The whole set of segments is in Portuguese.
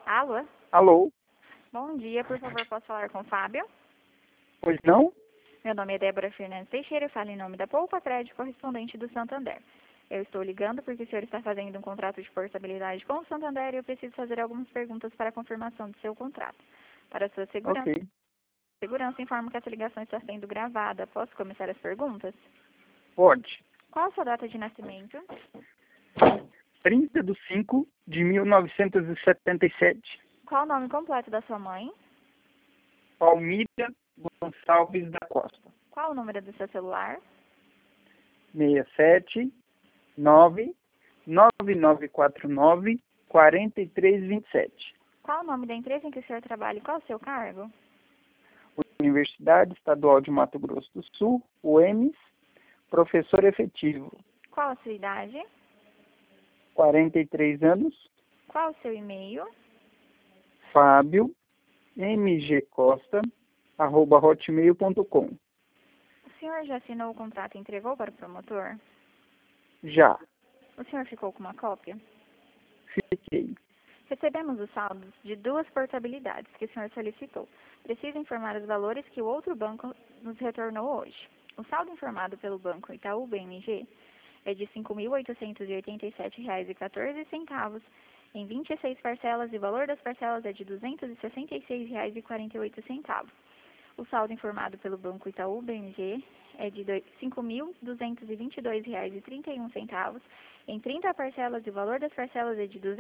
Alô? Alô? Bom dia, por favor, posso falar com o Fábio? Pois não? Meu nome é Débora Fernandes Teixeira, eu falo em nome da Poupa Crédito Correspondente do Santander. Eu estou ligando porque o senhor está fazendo um contrato de portabilidade com o Santander e eu preciso fazer algumas perguntas para a confirmação do seu contrato. Para sua segurança, Ok. informo que essa ligação está sendo gravada. Posso começar as perguntas? Pode. Qual a sua data de nascimento? 30/5/1977. Qual o nome completo da sua mãe? Palmira Gonçalves da Costa. Qual o número do seu celular? 67 99949 4327. Qual o nome da empresa em que o senhor trabalha e qual o seu cargo? Universidade Estadual de Mato Grosso do Sul, UEMS, professor efetivo. Qual a sua idade? 43 anos, Qual o seu e-mail? Fábio mgcosta@hotmail.com. O senhor já assinou o contrato e entregou para o promotor? Já. O senhor ficou com uma cópia? Fiquei. Recebemos os saldos de duas portabilidades que o senhor solicitou. Preciso informar os valores que o outro banco nos retornou hoje. O saldo informado pelo banco Itaú BMG é de R$ 5.887,14 em 26 parcelas e o valor das parcelas é de R$ 266,48. O saldo informado pelo banco Itaú BMG é de R$ 5.222,31 em 30 parcelas e o valor das parcelas é de R$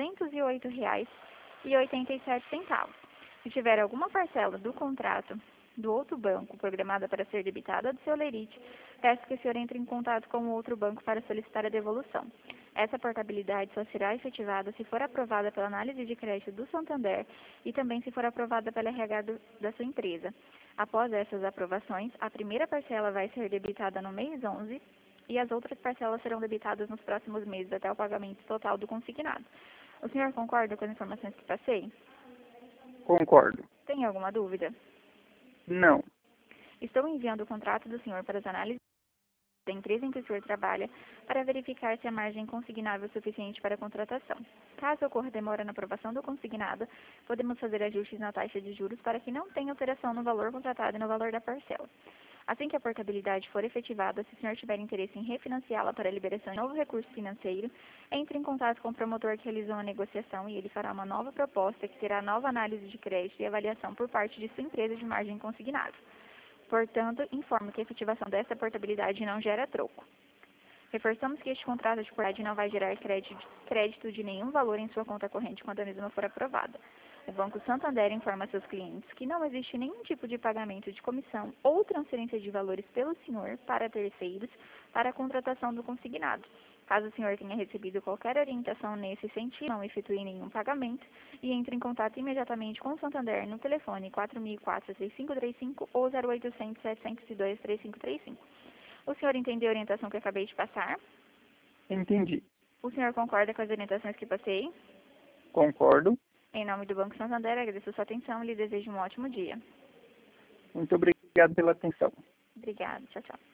208,87. Se tiver alguma parcela do contrato do outro banco programada para ser debitada do seu lerite, peço que o senhor entre em contato com o outro banco para solicitar a devolução. Essa portabilidade só será efetivada se for aprovada pela análise de crédito do Santander e também se for aprovada pela RH da sua empresa. Após essas aprovações, a primeira parcela vai ser debitada no mês 11 e as outras parcelas serão debitadas nos próximos meses até o pagamento total do consignado. O senhor concorda com as informações que passei? Concordo. Tem alguma dúvida? Não. Estou enviando o contrato do senhor para as análises da empresa em que o senhor trabalha para verificar se a margem consignável é suficiente para a contratação. Caso ocorra demora na aprovação do consignado, podemos fazer ajustes na taxa de juros para que não tenha alteração no valor contratado e no valor da parcela. Assim que a portabilidade for efetivada, se o senhor tiver interesse em refinanciá-la para a liberação de novo recurso financeiro, entre em contato com o promotor que realizou a negociação e ele fará uma nova proposta que terá nova análise de crédito e avaliação por parte de sua empresa de margem consignada. Portanto, informo que a efetivação desta portabilidade não gera troco. Reforçamos que este contrato de portabilidade não vai gerar crédito de nenhum valor em sua conta corrente quando a mesma for aprovada. O Banco Santander informa a seus clientes que não existe nenhum tipo de pagamento de comissão ou transferência de valores pelo senhor para terceiros para a contratação do consignado. Caso o senhor tenha recebido qualquer orientação nesse sentido, não efetue nenhum pagamento e entre em contato imediatamente com o Santander no telefone 4004-3535 ou 0800-702-3535. O senhor entendeu a orientação que eu acabei de passar? Entendi. O senhor concorda com as orientações que passei? Concordo. Em nome do Banco Santander, agradeço a sua atenção e lhe desejo um ótimo dia. Muito obrigado pela atenção. Obrigada. Tchau, tchau.